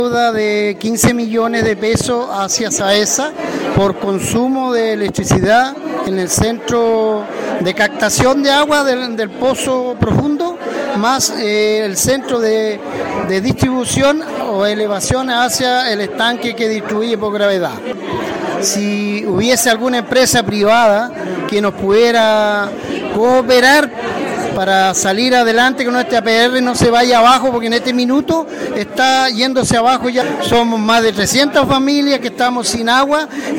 Deuda de 15 millones de pesos hacia SAESA por consumo de electricidad en el centro de captación de agua del pozo profundo, más el centro de distribución o elevación hacia el estanque que distribuye por gravedad. Si hubiese alguna empresa privada que nos pudiera cooperar para salir adelante con nuestra APR no se vaya abajo, porque en este minuto está yéndose abajo ya. Somos más de 300 familias que estamos sin agua.